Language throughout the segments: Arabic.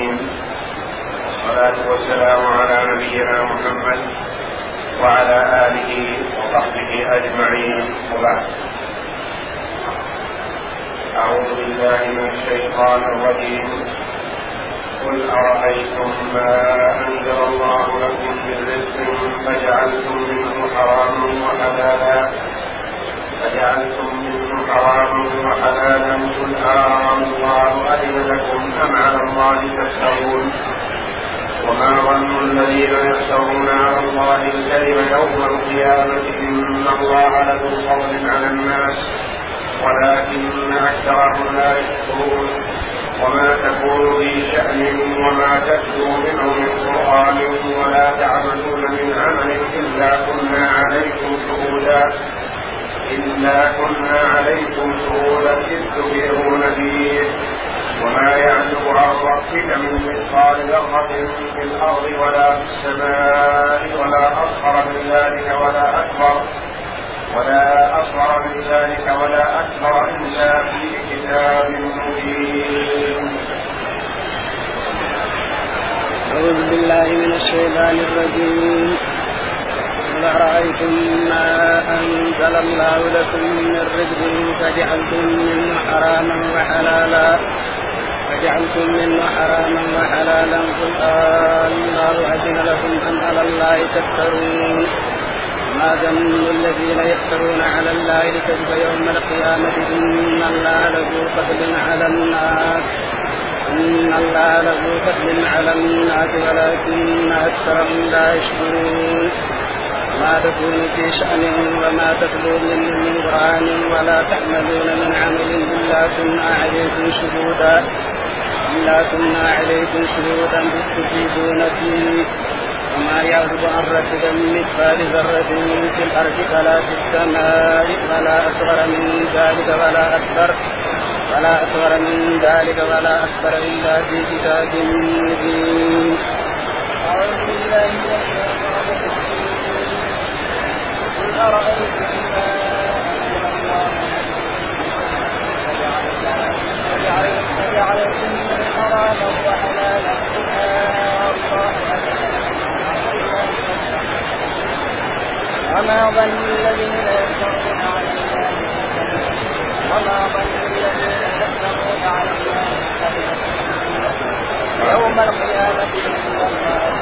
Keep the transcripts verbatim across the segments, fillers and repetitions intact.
العالمين، والصلاة والسلام على نبينا محمد وعلى آله وصحبه أجمعين، وبعد. أعوذ بالله من الشيطان الرجيم. قل أرأيتم ما أنزل الله لكم من رزق فجعلتم منه حراما وحلالا فجعلتم منه حراما وحلالا قل الله أذن لكم أم على الله تفترون؟ وما ظن الذين يفترون على الله الكذب يوم القيامة إن الله لذو فضل على الناس ولكن أكثرهم لا يشكرون. وما تكون في شأن وما تتلو منه من قرآن ولا تعملون من عمل إلا كنا عليكم شهودا إلا كنا عليكم شهودا إذ تفيضون فيه. وما يعزب عن ربك من مثقال ذرة في الأرض ولا في السماء ولا أصغر من ذلك ولا أكبر ولا أصغر من ذلك ولا أكبر إلا في كتاب مبين. أعوذ بالله من الشيطان الرجيم. قل أرأيتم ما أنزل الله لكم من رزق فجعلتم منه حراما وحلالا فجعلتم منه حراما وحلالا قل الله أذن لكم أم على الله تفترون؟ ما ظن الذين يفترون على الله الكذب يوم القيامة إن الله لذو فضل على الناس إن الله لذو فضل على الناس ولكن أكثرهم لا يشكرون. ما تكون في شأن وما تتلو منه من قرآن ولا تعملون من عمل إلا كنا عليكم شهودا إلا كنا عليكم شهودا إذ تفيضون فيه. وما يعزب عن ربك من مثقال ذرة في الأرض ولا في السماء ولا أصغر من ذلك ولا أكبر ولا أصغر من ذلك ولا أكبر إلا في كتاب مبين. أعوذ بالله من الشيطان الرجيم. قل أرأيتم ما فجعلتم من حراما وحلالا وما ظن الذين يفترون على الله وما ظن الذين يفترون على الله يوم القيامة إن الله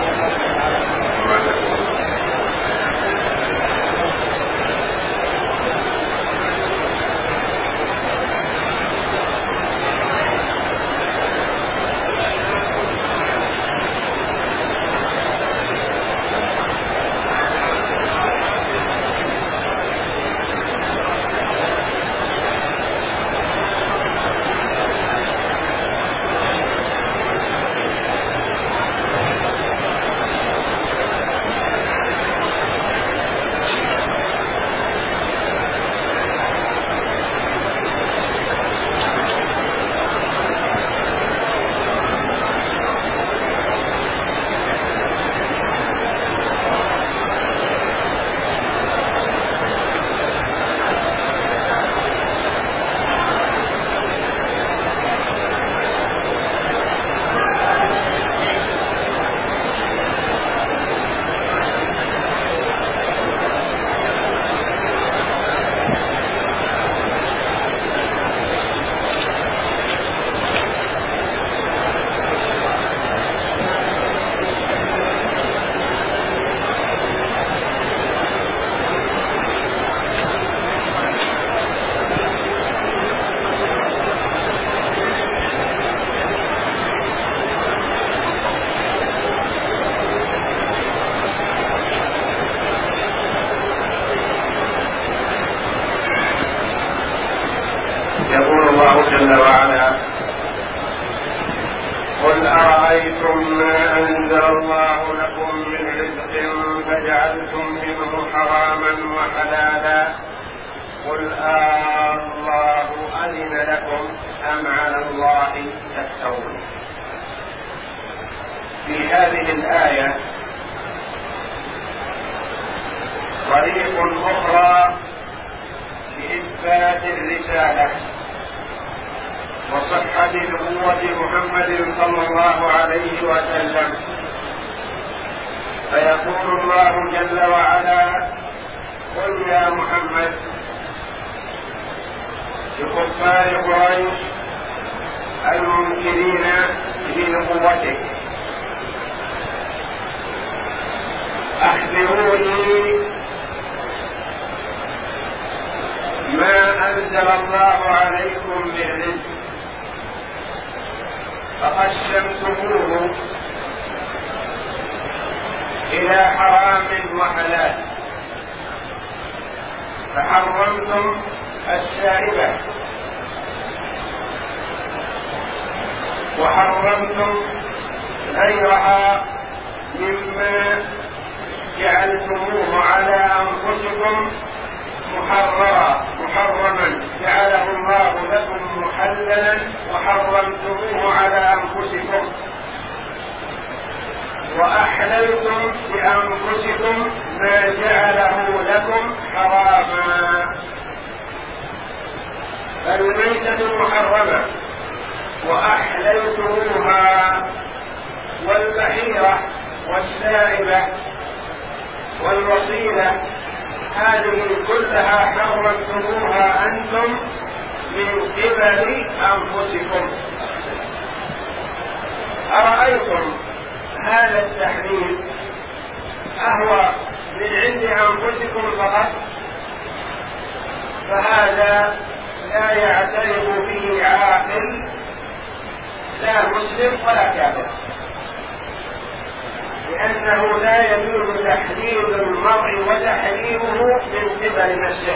يقول الله جل وعلا: قل أرأيتم ما أنزل الله لكم من رزق فجعلتم منه حراما وحلالا قل الله أذن لكم أم على الله تفترون. في هذه الآية طريق أخرى لإثبات الرسالة وصحة نبوة محمد صلى الله عليه وسلم. فيقول الله جل وعلا: قل يا محمد لكفار قريش المنكرين لنبوتك: أخبروني ما أنزل الله عليكم من رزق فقسمتموه إلى حرام وحلال، فحرمتم السائبة وحرمتم غيرها مما جعلتموه على أنفسكم محررا محرما جعله الله لكم محللا وحرمتموه على أنفسكم، وأحللتم بأنفسكم ما جعله لكم حراما. فالميتة محرمة وأحللتموها، والبحيرة والسائبة والوصيلة هذه كلها حرمتموها أنتم من قبل أنفسكم. أرأيتم هذا التحريم أهو من عند أنفسكم فقط؟ فهذا لا يعترف به عاقل، لا مسلم ولا كافر، لأنه لا يجوز تحليل المرء وتحريمه من قبل نفسه.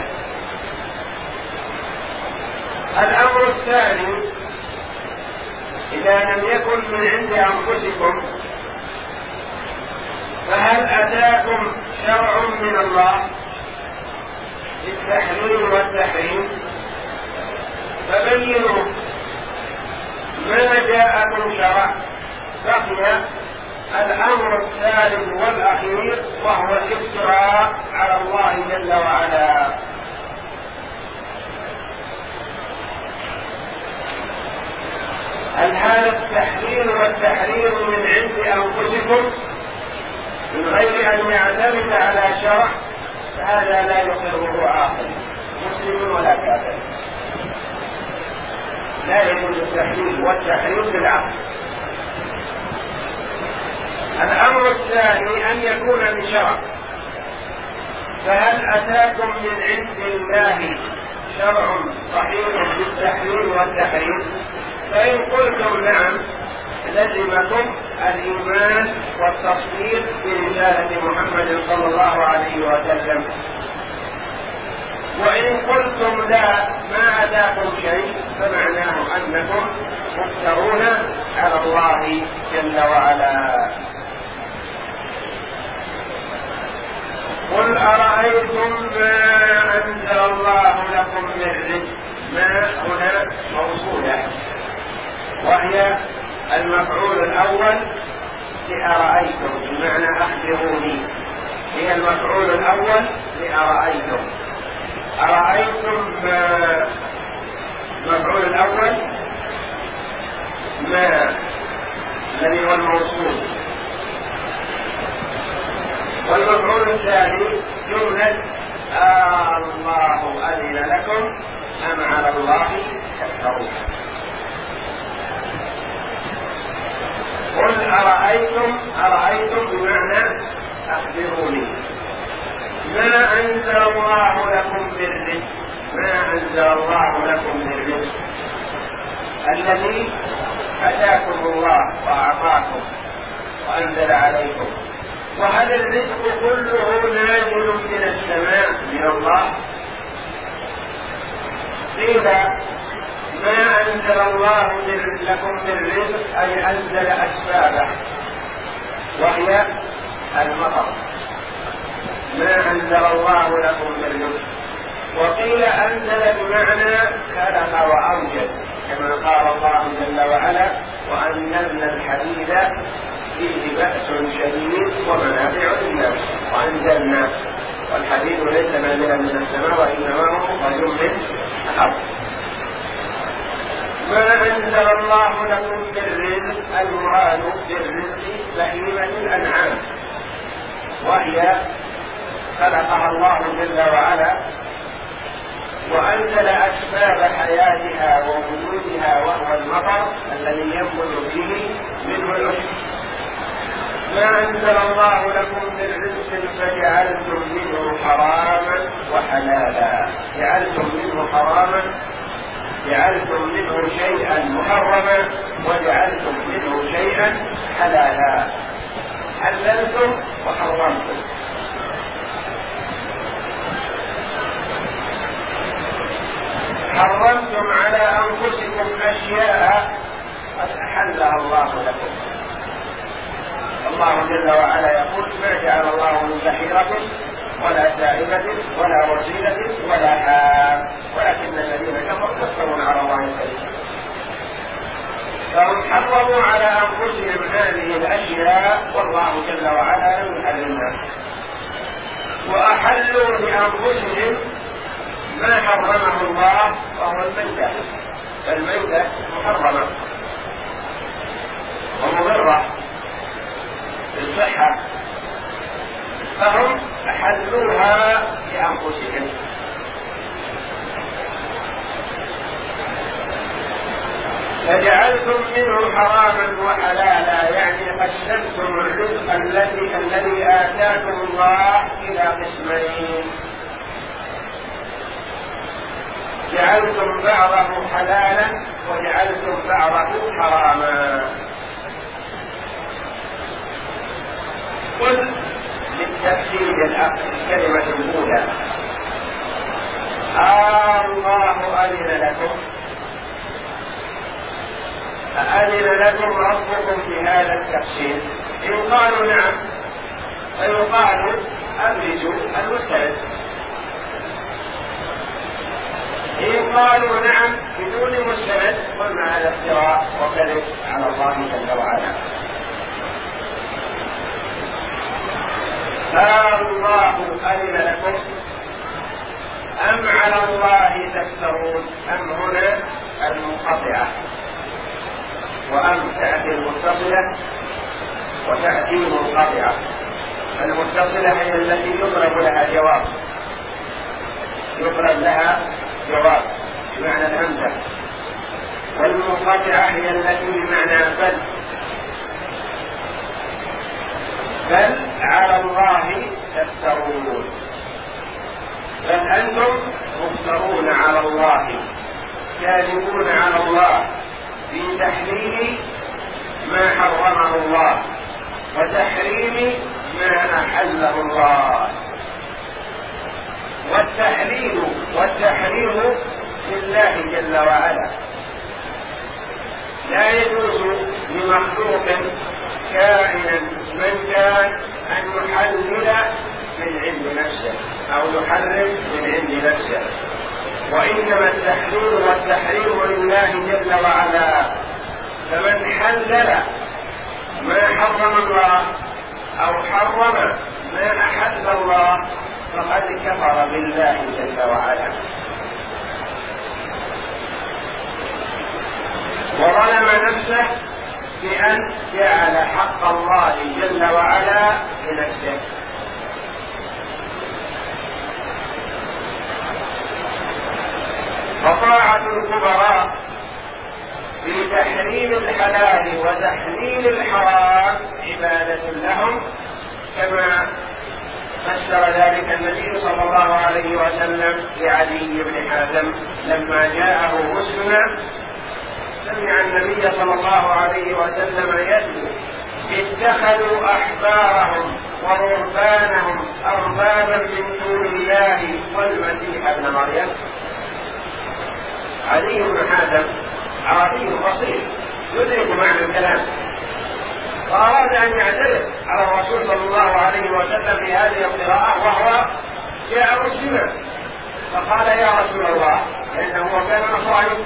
الأمر الثاني: إذا لم يكن من عند أنفسكم فهل أتاكم شرع من الله للتحليل والتحريم؟ فبينوا ما جاءكم شرع. بقي الأمر الثالث والأخير وهو الافتراء على الله جل وعلا. هل هذا التحليل والتحريم من عند أنفسكم من غير أن يعتمد على شرع؟ فهذا لا يقره عاقل مسلم ولا كافر. لا يجوز التحليل والتحريم بالعقل. الأمر الثاني أن يكون بشرع. فهل أتاكم من عند الله شرع صحيح بالتحليل والتحريم؟ فإن قلتم نعم لزمكم الإيمان والتصديق برسالة محمد صلى الله عليه وسلم. وإن قلتم لا ما أتاكم شيء فمعناه أنكم مفترون على الله جل وعلا. قل أرأيتم ما أنزل الله لكم من رزق. ما هنا موصولة وهي المفعول الأول لأرأيتم بمعنى أخبروني، هي المفعول الأول لأرأيتم. أرأيتم ما المفعول الأول ما الذي هو الموصول، والمفعول الثاني جملة آه الله أذن لكم أم على الله تفترون. قل أرأيتم أرأيتم بمعنى أخبروني ما أنزل الله لكم من رزق. ما أنزل الله لكم من رزق الذي أتاكم الله وأعطاكم وأنزل عليكم. وهل الرزق كله نازل من السماء من الله؟ قيل ما أنزل الله لكم من رزق أي أنزل أسبابه وهي المطر. ما أنزل الله لكم من رزق. وقيل أنزل بمعنى خلق وأوجد، كما قال الله جل وعلا: وأنزلنا الحديد فيه بأس شديد ومنافع للناس. وأنزلنا، والحديد ليس نازلا من السماء وإنما هو خير من الأرض. ما أنزل الله لكم بالرزق، المراد بالرزق بهيمة الأنعام، وهي خلقها الله جل وعلا وأنزل أسباب حياتها ووجودها وهو المطر الذي ينبت فيه منه العشب. ما أنزل الله لكم من رزق فجعلتم منه حراما وحلالا، جعلتم منه حراما، جعلتم منه شيئا محرما وجعلتم منه شيئا حلالا، حللتم وحرمتم. حرمتم على أنفسكم أشياء قد أحلها الله لكم. الله جل وعلا يقول: ما جعل الله من بحيرة ولا سائبة ولا وسيلة ولا حام ولكن الذين كفروا يفترون على الله الكذب. فهم حرموا على أنفسهم هذه الأشياء والله جل وعلا لم يحرمها، وأحلوا لأنفسهم ما حرمه الله وهو الميتة. الميتة محرمة ومضرة بالصحة، فهم أحلوها لأنفسهم. فجعلتم منه حراما وحلالا، يعني قسمتم الرزق الذي الذي آتاكم الله إلى قسمين، جعلتم بعضه حلالا وجعلتم بعضه حراما. قل للتأكيد الكلمة الأولى: آه الله أذن لكم، أذن لكم ربكم بهذا التقسيم؟ إن قالوا نعم فيقال أبرزوا المستند. إن قالوا نعم بدون مستند قلنا هذا افتراء وكذب على الله جل وعلا. الله أذن لكم أم على الله تفترون؟ أم هنا المنقطعة، وأم تأتي المتصلة وتأتي منقطعة. المتصلة هي التي يضرب لها جواب، يضرب لها جواب بمعنى الهمزة، والمنقطعة هي التي بمعنى بل. بل على الله تفترون، بل أنتم مفترون على الله، كاذبون على الله في تحليل ما حرمه الله وتحريم ما أحله الله. والتحليل والتحريم لله جل وعلا، لا يجوز لمخلوق كائنا من كان أن يحلل من عند نفسه أو يحرم من عند نفسه، وإنما التحليل والتحريم لله جل وعلا. فمن حلل ما حرم الله أو حرم ما أحل الله فقد كفر بالله جل وعلا وظلم نفسه بأن جعل حق الله جل وعلا لنفسه. فطاعة الكبراء في تحريم الحلال وتحليل الحرام عبادة لهم، كما فسر ذلك النبي صلى الله عليه وسلم لعدي بن حاتم لما جاءه مسلما سمع النبي صلى الله عليه وسلم يتلو: اتخذوا أحبارهم ورهبانهم أربابا من دون الله والمسيح ابن مريم. عدي بن حاتم عربي بسيط يدرك معنى الكلام، فأراد أن يعترض على الرسول صلى الله عليه وسلم في هذه القراءة وهو جاء مسلما، فقال: يا رسول الله، لأنه كان نصراني،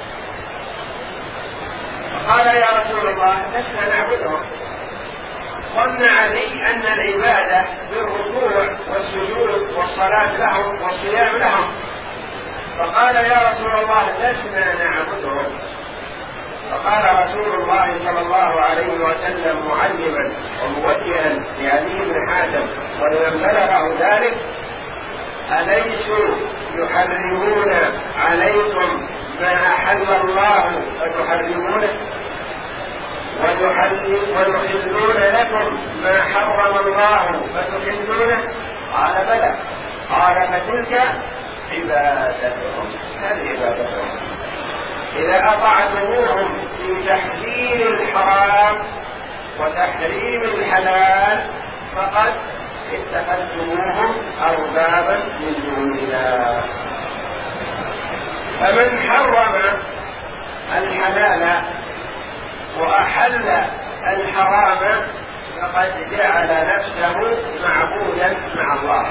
فقال: يا رسول الله، لسنا نعبدهم. ظن علي أن العبادة بالركوع والسجود والصلاة لهم والصيام لهم، فقال: يا رسول الله، لسنا نعبدهم، فقال رسول الله صلى الله عليه وسلم معلما وموجها لعلي بن حاتم ولمن بلغه ذلك: أليسوا يحرمون عليكم ما أحل الله فتحرمونه ويحلون لكم ما حرم الله فتحلونه؟ قال: بلى. قال: فتلك عبادتهم. هذه عبادتهم إذا أطعتموهم في تحليل الحرام وتحريم الحلال فقد اتخذتموهم أربابا من دون الله. فمن حرم الحلال وأحل الحرام فقد جعل نفسه معبودا مع الله،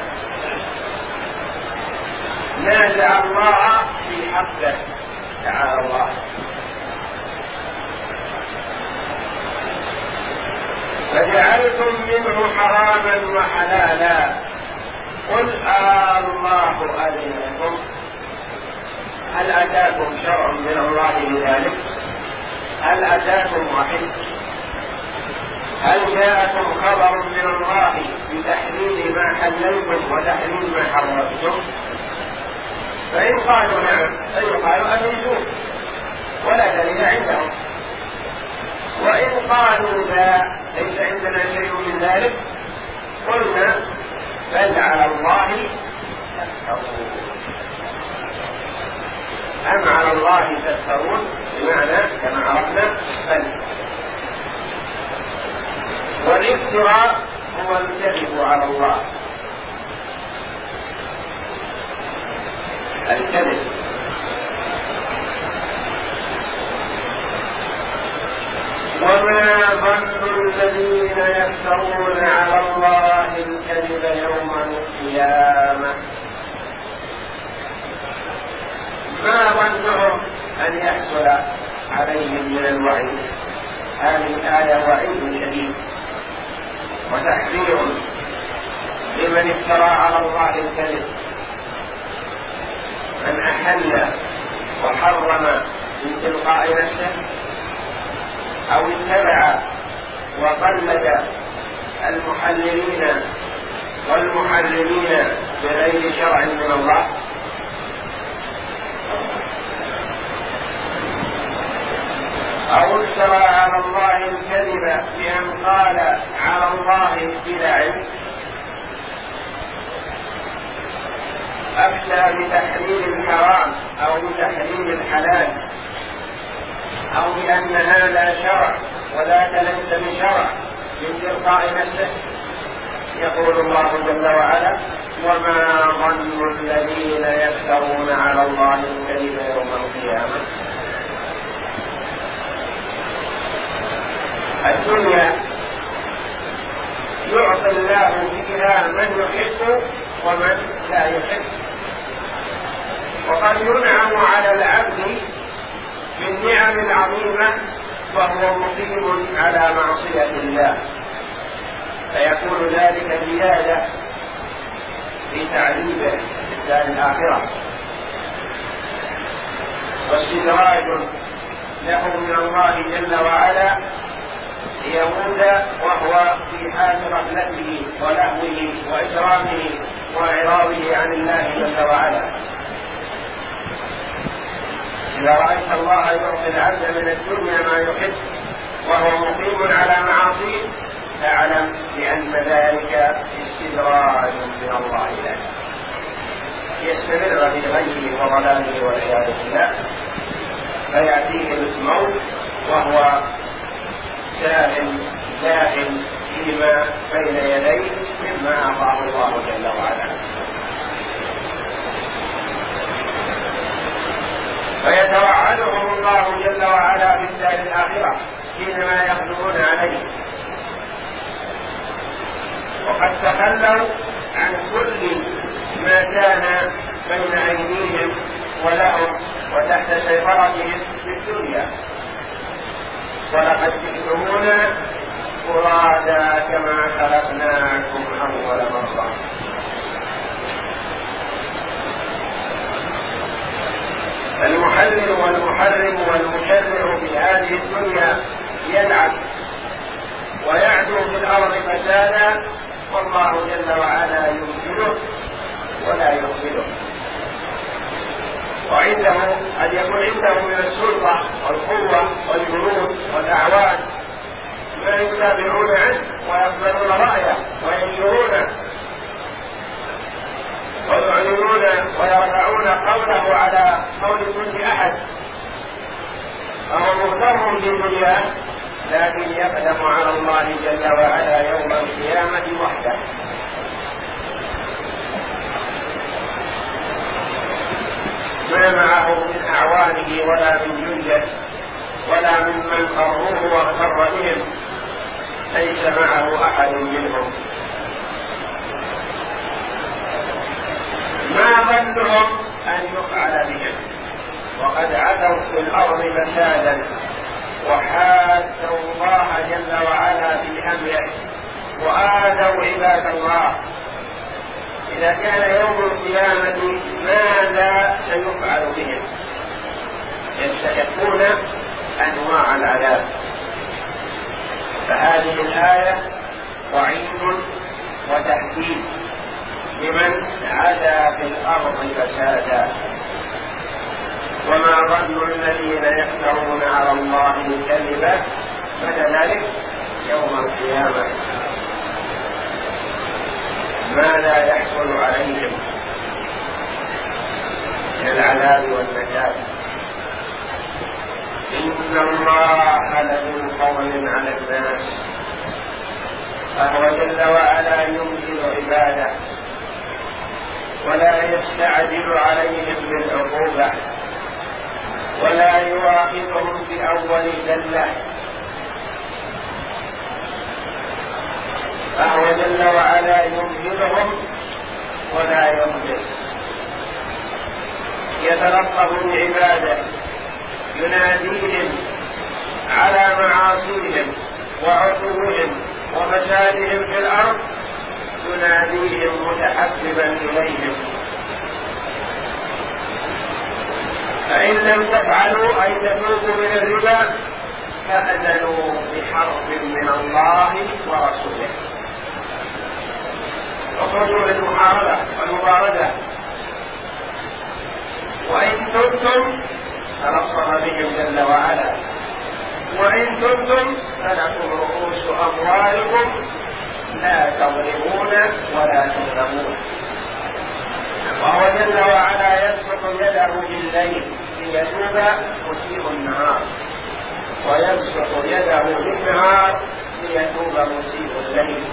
نازع الله في حقه تعالى الله. فجعلتم منه حراما وحلالا. قل آه الله أذن لكم؟ هل أتاكم شرع من الله بذلك؟ هل أتاكم وحي؟ هل جاءكم خبر من الله بتحليل ما حللتم وتحليل ما حرمتم؟ فإن قالوا نعم فيقال أجوزوا ولا دليل عندهم، وإن قالوا لا ليس عندنا شيء من ذلك قلنا: بل على الله تفترون. أم على الله تفترون بمعنى كما عرفنا بل. والافتراء هو الكذب على الله، الكذب. وما ظن الذين يفترون على الله الكذب يوم القيامة؟ ما ظنهم أن يحصل عليهم من الوعيد؟ هذه الآية وعيد شديد وتحذير لمن افترى على الله الكذب، من أحل وحرم من تلقاء نفسه أو اتبع وقلد المحللين والمحرمين بغير شرع من الله، أو افترى على الله الكذب بأن قال على الله بلا علم، أفتى بتحليل الحرام أو بتحليل الحلال، أو بأن هذا شرع وذاك ليس من شرع من تلقاء نفسه. يقول الله جل وعلا: وما ظن الذين يفترون على الله الكذب يوم القيامة. الدنيا يعطي الله فيها من يحب ومن لا يحب، وقد ينعم على العبد بالنعم العظيمة وهو مقيم على معصية الله، فيكون ذلك زيادة في تعذيبه في الدار الآخرة، واستدراج له من الله جل وعلا ليموت وهو في حال غفلته ولهوه وإكرامه وإعراضه عن الله جل وعلا. إذا رأيت الله يعطي العبد من الدنيا ما يحب وهو مقيم على معاصيه فاعلم بأن ذلك استدراج من الله له، يستمر في غيه وضلاله والعياذ بالله، فيأتيه الموت وهو ساهل داخل فيما بين يديه مما أعطاه الله جل وعلا. فيتوعدهم الله جل وعلا في الدار الآخرة حينما يقدمون عليه، وقد تخلوا عن كل ما كان بين أيديهم ولهم وتحت سيطرتهم في الدنيا، ولقد جئتمونا فرادا كما خلقناكم أول مرة. المحرم المحلل والمحرم والمشرع في هذه الدنيا يلعب ويعدو في الأرض فسادا، والله جل وعلا يمكنه ولا يهمله، وعنده أن يكون عنده من السلطة والقوة والجنود والأعوان ما يتابعون عنه ويقبلون رأيه وينشرونه ويعلنون ويرفعون قوله على قول كل أحد، فهو مغتر بدنياه لكن يقدم على الله جل وعلا يوم القيامة وحده. ما معه من أعوانه ولا من جنده ولا ممن قروه واغتر بهم، ليس معه أحد منهم. ما ظنهم أن يفعل بهم وقد عتوا في الأرض فسادا وحادوا الله جل وعلا في أمره وآذوا عباد الله. إذا كان يوم القيامة ماذا سيفعل بهم؟ يستحقون أنواع العذاب. فهذه الآية وعيد وتهديد لمن عدا في الأرض فسادا. وما ظن الذين يفترون على الله الكذب متى ذلك؟ يوم القيامة. ماذا يحصل عليهم من العذاب والنجاة؟ إن الله لذو فضل على الناس، فهو جل وعلا يمكن عباده ولا يستعجل عليهم بالعقوبة ولا يواخذهم بأول ذلة، فهو جل وعلا يمهلهم ولا يمهل، يتلطف بعباده يناديهم على معاصيهم وعقوبهم وفسادهم في الأرض، يناديهم متحببا إليهم. فإن لم تفعلوا أي تتوبوا من الربا فأذنوا بحرب من الله ورسوله. اخرجوا للمحاربة والمبارزة، وإن تبتم تلطف بهم جل وعلا، وإن تبتم فلكم رؤوس أموالكم لا تظلمون ولا تظلمون. وهو جل وعلا يبسط يده بالليل ليتوب مسيء النهار، ويبسط يده بالنهار ليتوب مسيء الليل.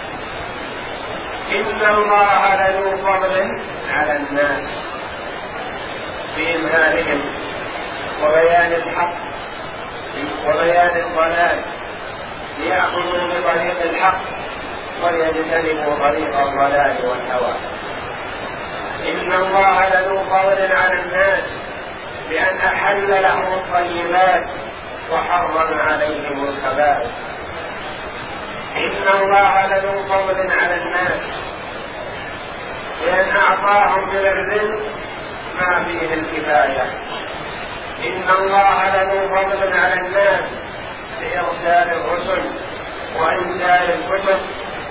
إن الله لذو فضل على الناس في إمهالهم وبيان الحق وبيان الضلال، ليأخذوا بطريق الحق وليجتنبوا طريق الضلال والهوى. إن الله لذو فضل على الناس بأن أحل لهم الطيبات وحرم عليهم الخبائث. إن الله لذو فضل على الناس بأن أعطاهم من الرزق ما فيه الكفاية. إن الله لذو فضل على الناس بإرسال الرسل وإنزال الكتب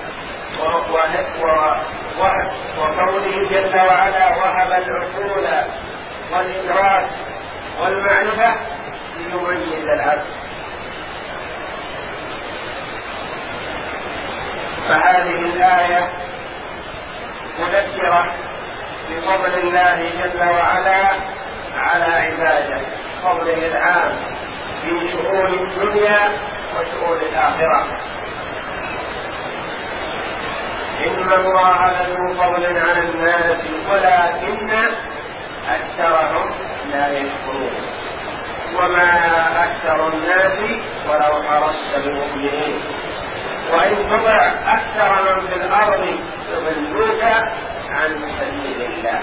وقوله جل وعلا وهب العقول والإدراك والمعرفة ليميز العبد. فهذه الآية مذكرة بفضل الله جل وعلا على عباده، فضله العام في شؤون الدنيا وشؤون الآخرة. إن الله لذو فضل على الناس ولكن أكثرهم لا يشكرون. وما أكثر الناس ولو حرصت بمؤمنين، وإن تطع أكثر من في الأرض يضلوك عن سبيل الله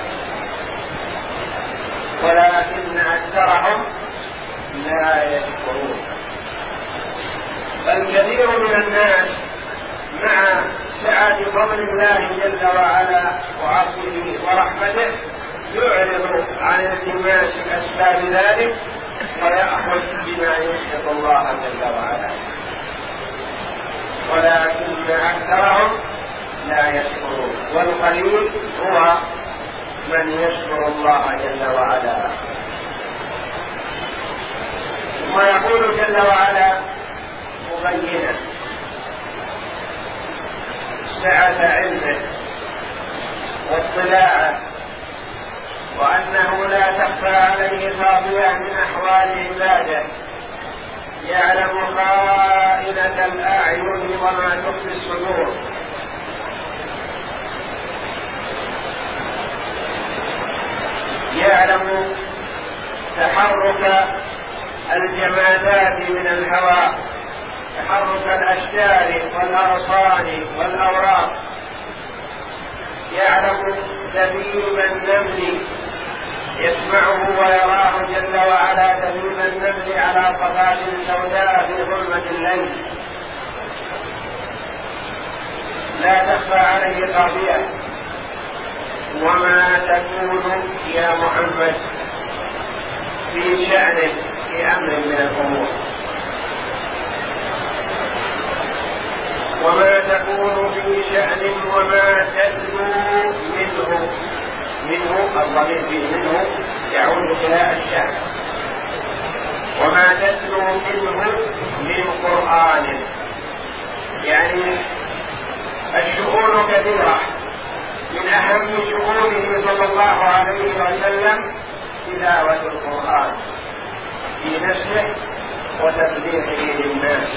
ولكن أكثرهم لا يشكرون. فالكثير من الناس مع سعة فضل الله جل وعلا وعفوه ورحمته يعرض عن التماس أسباب ذلك ويأخذ بما يسخط الله جل وعلا، ولكن أكثرهم لا يشكرون، والقليل هو من يشكر الله جل وعلا. ويقول جل وعلا مبينا سعة علمه واطلاعه، وأنه لا تخفى عليه خافية من أحوال عباده، يعلم خائنة الأعين وما تخفي الصدور. يعلم تحرك الجمادات من الهواء، تحرك الأشجار والأغصان والأوراق، يعلم دبيب النمل، يسمعه ويراه جل وعلا دبيب النمل على صفات سوداء في ظلمة الليل، لا تخفى عليه خافية. وما تكون يا محمد في شأنه في أمر من الأمور، وما تكون في شأن وما تتلو منه، منه الضمير فيه منه يعود إلى الشأن، وما تتلو منه من قرآن، يعني الشؤون كثيرة، من أهم شؤونه صلى الله عليه وسلم تلاوة القرآن في نفسه وتبليغه للناس.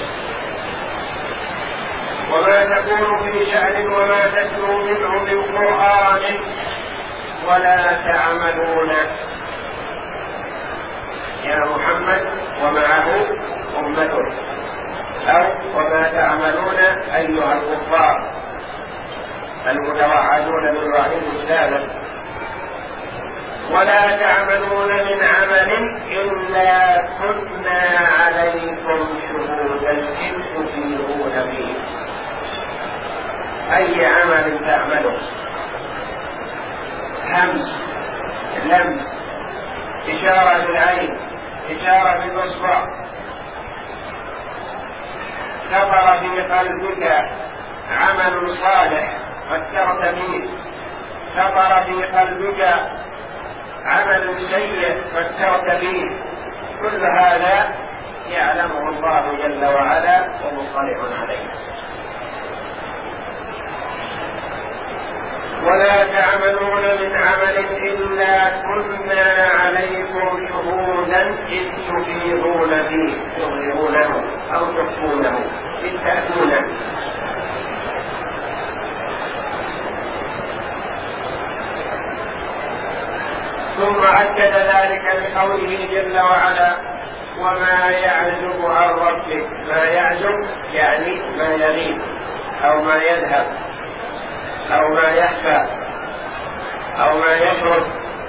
وما تكون في شأن وما تتلو منه من قرآن ولا تعملون يا محمد ومعه أمته، أو وما تعملون أيها الكفار المتوعدون بالوعيد السابق، ولا تعملون من عمل إلا كنا عليكم شهودا إذ تفيضون فيه. أي عمل تعمله، همس، لمس، إشارة بالعين، إشارة بالإصبع، خطر في قلبك عمل صالح فكرت فيه، خطر في قلبك عمل سيء فكرت فيه، كل هذا يعلمه الله جل وعلا ومطلع عليه. ولا تعملون من عمل إلا كنا عليكم شهودا إذ تفيضون فيه، تظهرونه أو تخفونه، إذ تأتونه. ثم أكد ذلك بقوله جل وعلا وما يعزب عن ربك. ما يعزب يعني ما يغيب أو ما يذهب أو ما يخفى أو ما يشرب.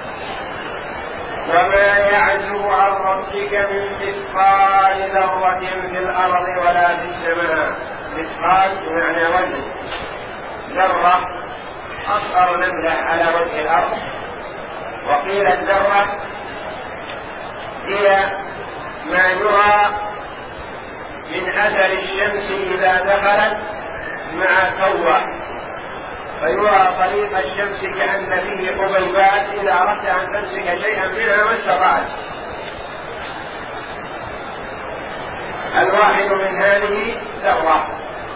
وما يعزب عن ربك من مثقال ذرة في الأرض ولا في السماء. مثقال بمعنى وزن، ذرة أصغر نملة على وجه الأرض، وقيل الذرة هي ما يرى من أثر الشمس إذا دخلت مع كوة، فيرى طريق الشمس كأن فيه حبيبات، إذا أردت أن تمسك شيئا منها ما استطعت. الواحد من هذه ذرة.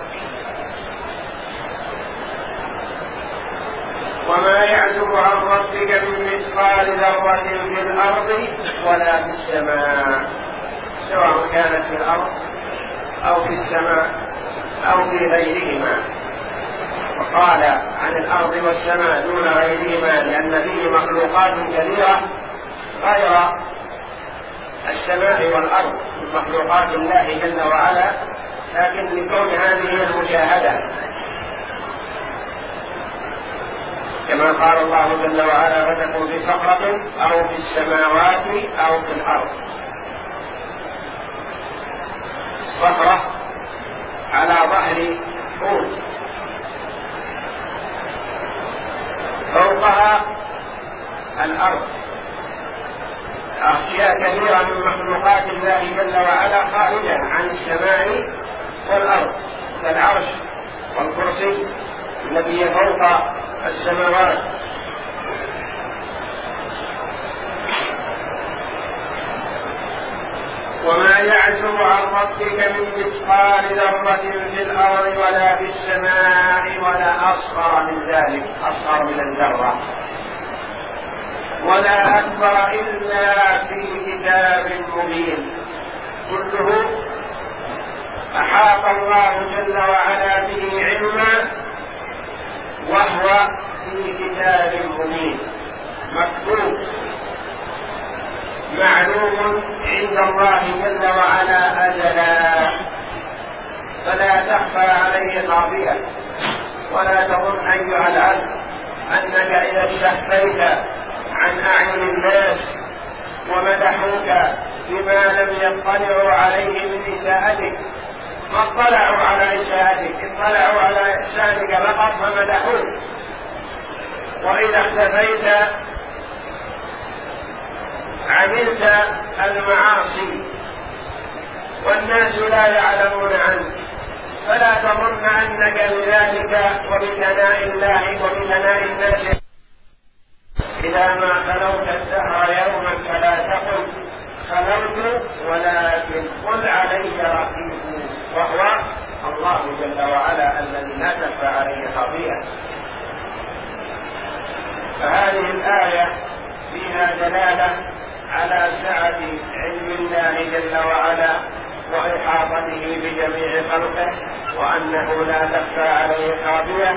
وما يعزب عن ربك من مثقال ذرة في الأرض ولا في السماء، سواء كانت في الأرض أو في السماء أو في غيرهما. وقال عن الأرض والسماء دون غيرهما لأن فيه مخلوقات كثيرة غير السماء والأرض من مخلوقات الله جل وعلا، لكن لكون هذه المشاهدة كما قال الله جل وعلا فتكون في صخرة أو في السماوات أو في الأرض. صخرة على ظهر حوت، فوقها الأرض والأرض. أشياء كثيرة من مخلوقات الله جل وعلا خارجة عن السماء والأرض، كالعرش والكرسي الذي فوق السماوات. وما يعزب عن ربك من مثقال ذرة في الأرض ولا في السماء ولا أصغر من ذلك، أصغر من الذرة، ولا أكبر إلا في كتاب مبين. كله أحاط الله جل وعلا به علما، وهو في كتاب مبين مكتوب معلوم عند الله جل وعلا أزلا، فلا تخفى عليه خافية. ولا تظن أيها العبد أنك إذا استخفيت عن أعين الناس ومدحوك بما لم يطلعوا عليه من إساءتك، ما اطلعوا على إساءتك، اطلعوا على إحسانك فقط فمدحوك. وإذا اختفيت عملت المعاصي والناس لا يعلمون عنك، فلا تظن أنك بذلك وبثناء الله وبثناء الناس إذا ما خلوت الدهر يوما فلا تقل خلوت، ولكن قل علي رقيب، وهو الله جل وعلا الذي لا تخفى عليه خطيئة. فهذه الآية فيها دلالة على سعة علم الله جل وعلا وإحاطته بجميع خلقه، وأنه لا تخفى عليه خافية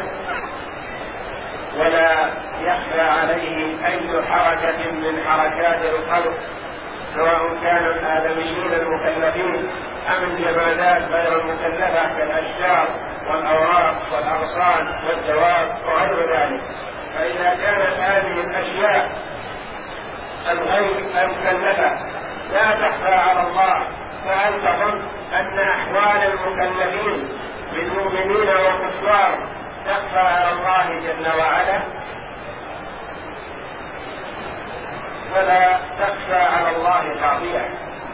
ولا يخفى عليه أي حركة من حركات الخلق، سواء كانوا الآدميين المكلفين أم الجمادات غير المكلفة كالأشجار والأوراق والأغصان والدواب وغير ذلك. فإذا كانت هذه الأشياء الغير المكلفة لا تخفى على الله، فهل تظن أن أحوال المكلفين من مؤمنين وكفار تخفى على الله جل وعلا؟ فلا تخفى على الله خافية.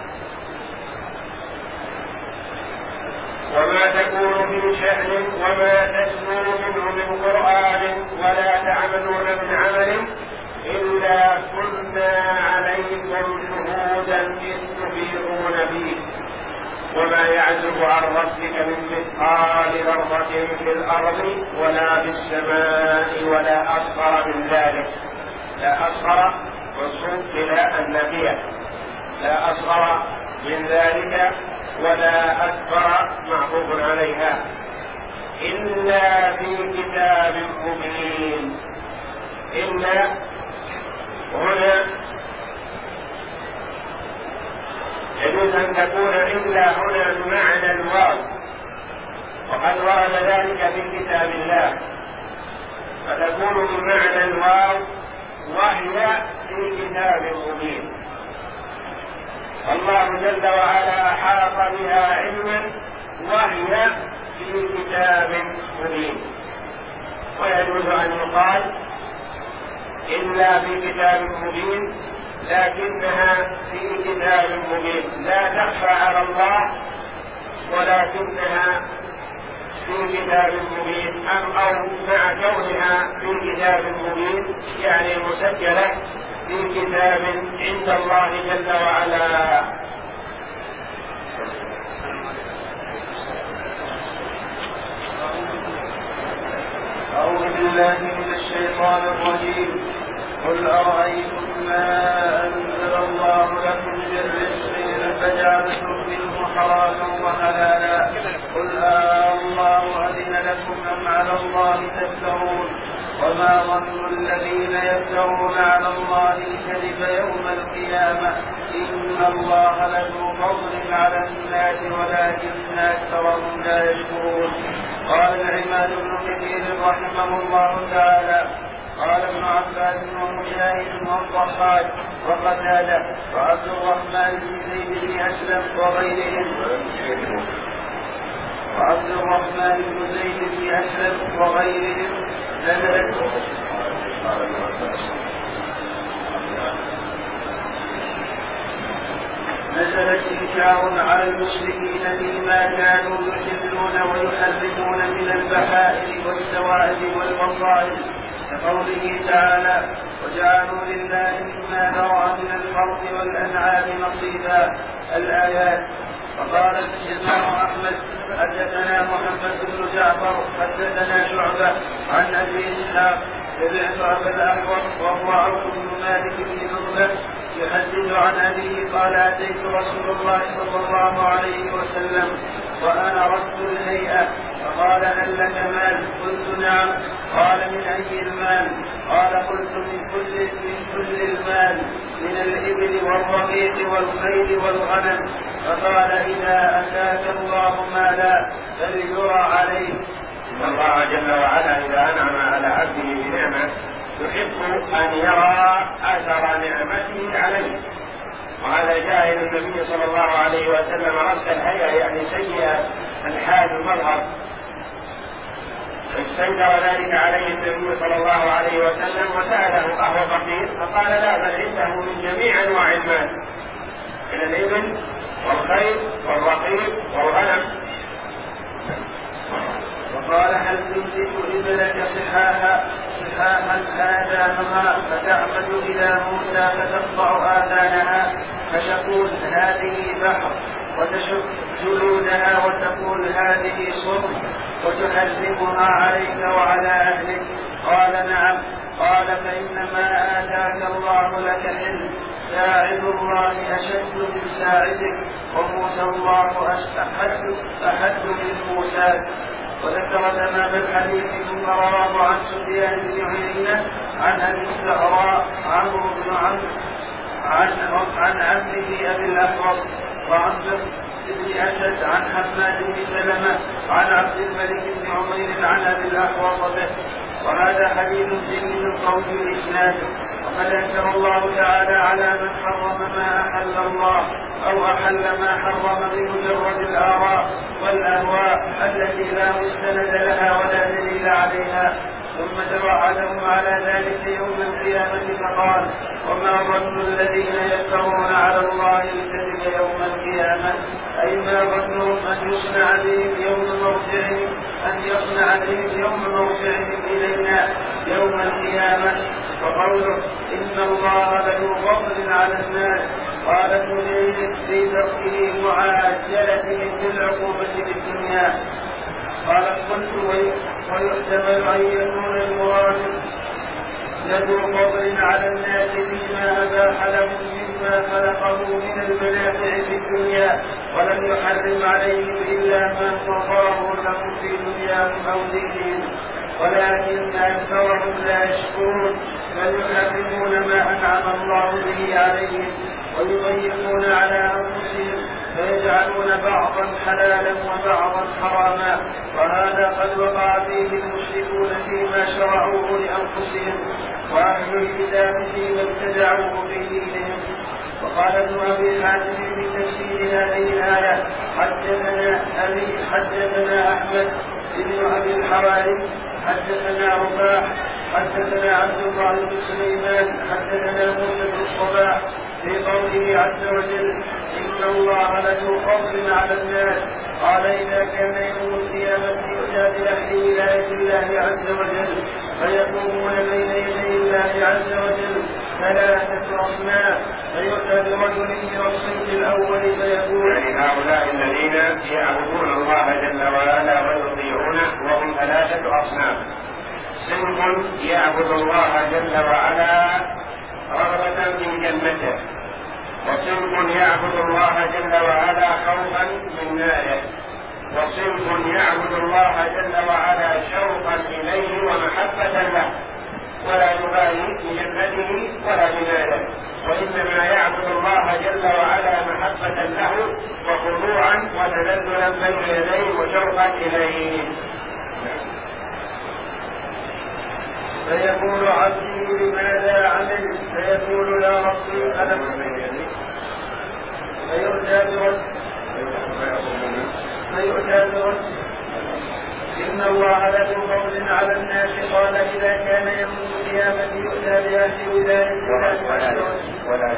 وما تكون من شأن وما تتلو منه من قرآن ولا تعملون من عمل إلا كنا عليكم شهودا إذ تفيضون فيه. وما يعزب عن ربك من مثقال ذرة في الأرض ولا في السماء ولا أصغر من ذلك. لا أصغر منصوب إلى النافية، لا أصغر من ذلك ولا أكبر معطوف عليها، إلا في كتاب مبين. إلا هنا يجوز أن تكون إلا هنا بمعنى الواو، وقد ورد ذلك في كتاب الله، فتكون بمعنى الواو وهي في كتاب مبين. الله جل وعلا أحاط بها علما وهي في كتاب مبين. ويجوز أن يقال إلا في كتاب مبين، لكنها في كتاب مبين لا تخفى على الله، ولكنها في كتاب مبين، أم أو مع كونها في كتاب مبين يعني مسجلة في كتاب عند الله جل وعلا. أعوذ بالله من الشيطان الرجيم. قل أرأيتم ما أنزل الله لكم من رزق فجعلتم منه حراما وحلالا قل الله أذن لكم أم على الله تفترون. وما ظن الذين يفترون على الله الكذب يوم القيامة إن الله لذو فضل على الناس ولكن أكثرهم لا يشكرون. قال العماد بن كثير رحمه الله تعالى قال ابن عباس ومجاهد والضحاك وقتادة وعبد الرحمن بن زيد بن أسلم وغيرهم وعبد الرحمن بن زيد بن أسلم وغيرهم نزلت نزلت إنكار على المشركين فيما كانوا يحلون ويحرمون من البحائر والسوائل والمصائب، كقوله تعالى: وجعلوا لله مما ذرأ من الحرث والأنعام نصيبا، الآيات. فقال الإمام أحمد: حدثنا محمد بن جعفر حدثنا شعبة عن أبي إسحاق سمعت أبا الأحوص وهو عوف بن مالك بن عقبة يحدث عن أبيه قال: أتيت رسول الله صلى الله عليه وسلم وأنا رد الهيئة فقال: هل لك مال؟ قلت: نعم. قال: من أي المال؟ قال: قلت: من كل من كل المال، من الإبل والرقيق والخيل والغنم. فقال: إذا أتاك الله مالا فليرى عليه. إن الله جل وعلا إذا أنعم على عبده بنعمة يحب أن يرى أثر نعمته عليه، وهذا جاء إلى النبي صلى الله عليه وسلم رد الهيئة، يعني سيء الحال المظهر، فاستنكر ذلك عليه النبي صلى الله عليه وسلم وسأله: أهو فقير؟ فقال: لا، بل عنده من جميع أنواع المال، من الإبل والخيل والرقيق والغنم. وقال: هل تمسك إبلك صحاحا صحاحا آذانها فتعمد إلى موسى فتقطع آذانها فتقول: هذه بحر، وتشق جلودها وتقول: هذه صرم، وتحرمها عليك وعلى أهلك؟ قال: نعم. قال: فإنما آتاك الله لك حلم، ساعد الله أشد من ساعدك، وموسى الله أحد أحد من موسى. وذكر تمام الحديث ثم رواه عن سفيان بن عيينة عن أبي الزهراء عمرو بن عمرو عن عن عمه أبي الأحوص وعن بن أسد عن حماد بن سلمة عن عبد الملك بن عمير عن أبي الأحوص به. وهذا حديث جيد قوي الإسناد. وقد أنكر الله تعالى على من حرم ما أحل الله أو أحل ما حرم بمجرد الآراء والأهواء التي لا مستند لها ولا دليل عليها، ثم توعدهم على ذلك يوم القيامة فقال: وما ظن الذين يفترون على الله الكذب يوم القيامة، أي ما ظنهم أن يصنع بهم يوم مرجعهم أن يصنع بهم يوم مرجعهم إلينا يوم القيامة. وقوله: إن الله لذو فضل على الناس، قال مجيد في تركه معاجلتهم بالعقوبة في الدنيا. قال: قلت: ويحتمل أن يكون المراد ذو فضل على الناس فيما أباح لهم مما خلقه من المنافع في الدنيا، ولم يحرم عليهم إلا ما وفره لهم في دنياهم أو دينهم، ولكن أكثرهم لا يشكرون، بل يحرمون ما أنعم الله به عليهم ويضيقون على أنفسهم فيجعلون بعضا حلالا وبعضا حراما، وهذا قد وقع فيه المشركون فيما شرعوه لأنفسهم، وأهل الكتاب فيما ابتدعوه في دينهم. وقال ابن أبي حاتم في تفسير هذه الآية: حدثنا أبي حدثنا أحمد بن أبي الحواري حدثنا رباح حدثنا عبد الله بن سليمان حدثنا موسى بن الصباح في قوله عز وجل: إن الله لذو فضل على الناس. قال: إذا كان يوم القيامة يؤتى بأهل ولاية الله عز وجل فيقومون بين يدي الله عز وجل ثلاثة أصناف، فيؤتى برجل من الصنف الأول فيقول: يعني هؤلاء الذين يعبدون الله جل وعلا ويطيعونه وهم ثلاثة أصناف: صنف يعبد الله جل وعلا رغبة في جنته، وصنف يعبد الله جل وعلا خوفا من ناره، وصنف يعبد الله جل وعلا شوقا إليه ومحبة له، ولا يبالي بجنته ولا بماله، وإنما يعبد الله جل وعلا محبة له وخضوعا وتذللا بين يديه وشوقا إليه. فيقول: عبدي لماذا عمل؟ فيقول: يا ربي ألم فيؤتى برد فيؤتى برد إن الله لذو فضل على الناس. قال: إذا كان يوم القيامة يؤتى بأهل ولاية ولا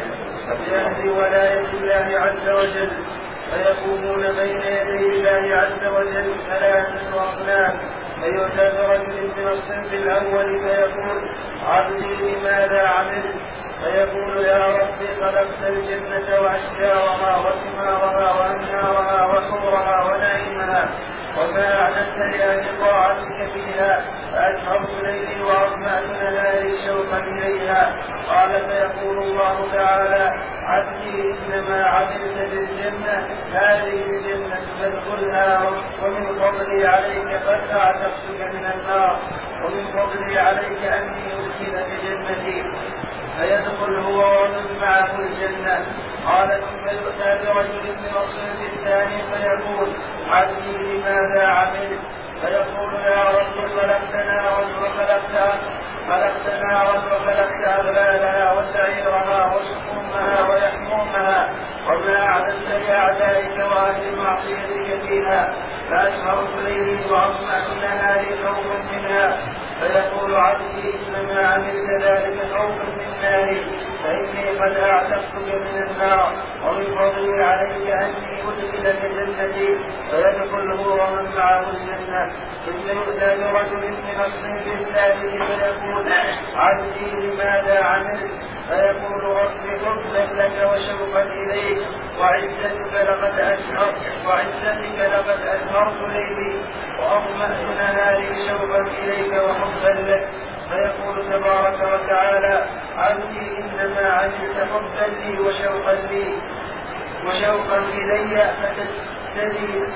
بأهل ولاية الله عز وجل، فيقومون بين يدي الله عز وجل ثلاثة أصناف. فيؤتى برجل من الصنف الأول فيقول: عبدي لماذا عملت؟ فيقول: يا ربي خلقت الجنة وأشجارها وثمارها وأنهارها وحورها ونعيمها، وما أعددت لأهل طاعتك فيها، فأسهرت ليلي وأظمأت نهاري شوقا إليها. قال: فيقول الله تعالى: عبدي إنما عملت بالجنة، هذه الجنة فادخلها، ومن فضلي عليك قد أعتقتك من النار، ومن فضلي عليك أني أدخلك جنتي. فيدخل هو ومن معه الجنة. قال: ثم يؤتى برجل من الصنف الثاني فيقول: عبدي لماذا عملت؟ فيقول: يا رب خلقت نارا وخلقت خلقت نارا وخلقت أغلالها وسعيرها وسقومها ويحمومها، وما أعددت لأعدائك وأهل معصيتك فيها، فأسهرت ليلي وأظمأت نهاري خوفا منها. فيقول: عبدي إنما عملت ذلك خوفا من ناري، فإني قد أعتقتك من النار، ومن فضلي عليك أني أدخلك جنتي. فيدخل هو ومن معه الجنة. ثم يؤتى برجل من الصنف الثالث فيقول: عبدي لماذا عملت؟ فيقول: رب حبا لك وشوقا إليك، وعزتك لقد أسهرت وعزتك لقد أسهرت ليلي وأظمأت نهاري شوقا إليك وحبا لك. فيقول تبارك وتعالى: عبدي إنما عملت حبا لي وشوقا لي وشوقا إلي، فتستدي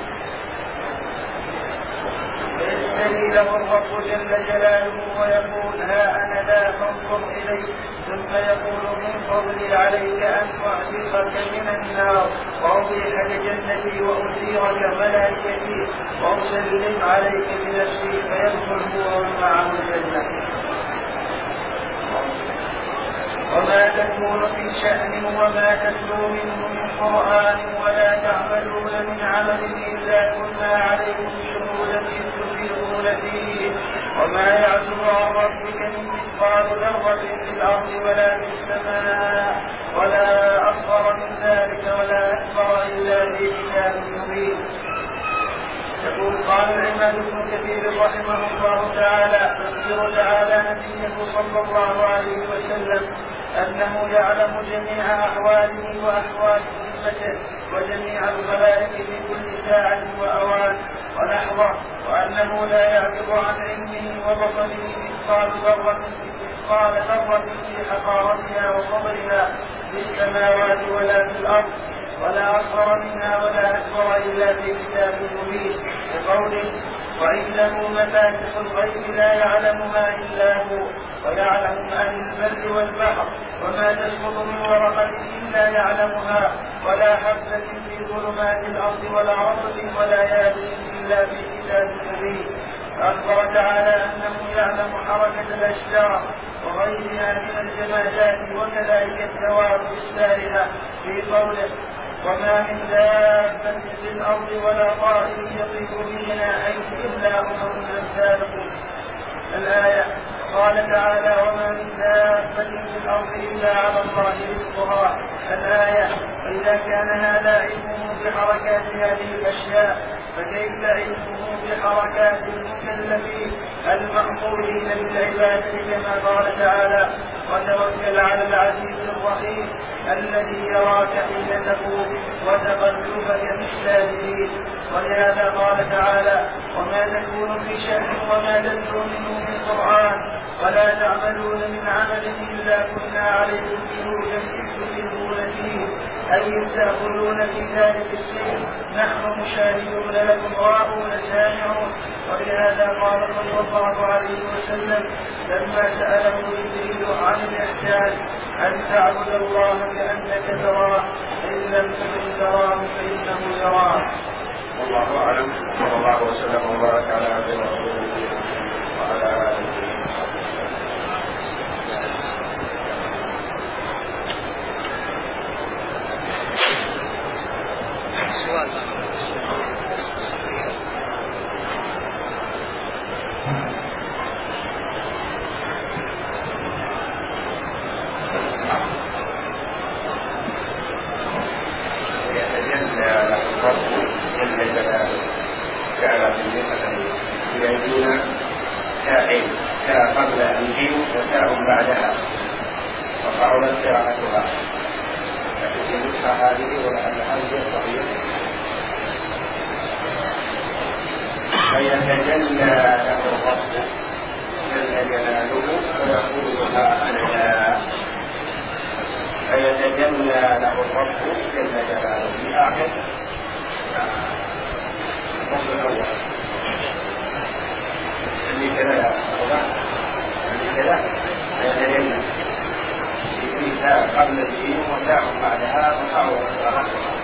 فيستدي له الرب جل جلاله ويقول: ها أنا لا فانظر إلي. ثم يقول: من فضلي عليك أن أعتقك من النار، وأضيحك جنتي، وأثيرك ملائكتي، وأسلم عليك بنفسي. فيدخل هو معه الجنة. وما تكون في شأن وما تتلو منه من قرآن ولا تعملون من عمل إلا كنا عليكم شهودا إذ تفيضون فيه، وما يعزب عن ربك من مثقال ذرة في الأرض ولا في السماء ولا أصغر من ذلك ولا أكبر إلا في كتاب مبين. يقول: قال العماد بن كثير رحمه الله تعالى: يخبر تعالى نبيه صلى الله عليه وسلم أنه يعلم جميع أحواله وأحوال أمته وجميع الخلائق في كل ساعة وأوان ولحظة، وأنه لا يعرض عن علمه وبصره مثقال ذرة مثقال ذرة في حقارتها وصبرها في السماوات ولا في الأرض، ولا أصغر منها ولا أكبر إلا في كتاب مبين. بقوله: وعنده مفاتح الغيب لا يعلمها إلا هو، ويعلم ما في البر والبحر، وما تسقط من ورقة إلا يعلمها، ولا حبة في ظلمات الأرض ولا رطب ولا يابس إلا في كتاب مبين. فأخبر تعالى أنه يعلم حركة الأشجار وغيرها من الجمادات وكذلك الدواب السارحة في قوله: وما من دابة في الأرض ولا طائر يطير بجناحيه إلا أمم أمثالكم. الآية. قال تعالى: وما من دابة في الأرض إلا على الله رزقها. الآية. فإذا كان هذا علمه بحركات هذه الأشياء، فكيف علمه بحركات المكلفين المأمورين بالعبادة كما قال تعالى: وتوكل على العزيز الرحيم الذي يراك حين تقوم وتقلبك في الساجدين. ولهذا قال تعالى: وما تكون في شأن وما تتلو منه من قرآن ولا تعملون من عمل إلا كنا عليكم شهودا إذ تفيضون فيه، أي تأخذون في ذلك السير، نحن مشاهدون لكم راءون سامعون. ولهذا قال صلى الله عليه وسلم لما سأله جبريل عن الإحسان: أن تعبد الله كأنك تراه، فإن لم تكن تراه فإنه يراك. والله أعلم. صلى الله وسلم وبارك على عبده ورسوله وعلى آله. تاءين، تاء قبل الجيم وتاء بعدها، وصعبت قراءتها. لكن في النسخة هذه ولعلها هي الصحيحة. فيتجلى له الرب جل جلاله فيقولها أنا لا. فيتجلى له الرب جل جلاله في آخر الفصل الأول. اللي كذا يا أخوان، اللي كذا يتجلى في تاء قبل الجيم وتاء بعدها وصعوبة قراءتها.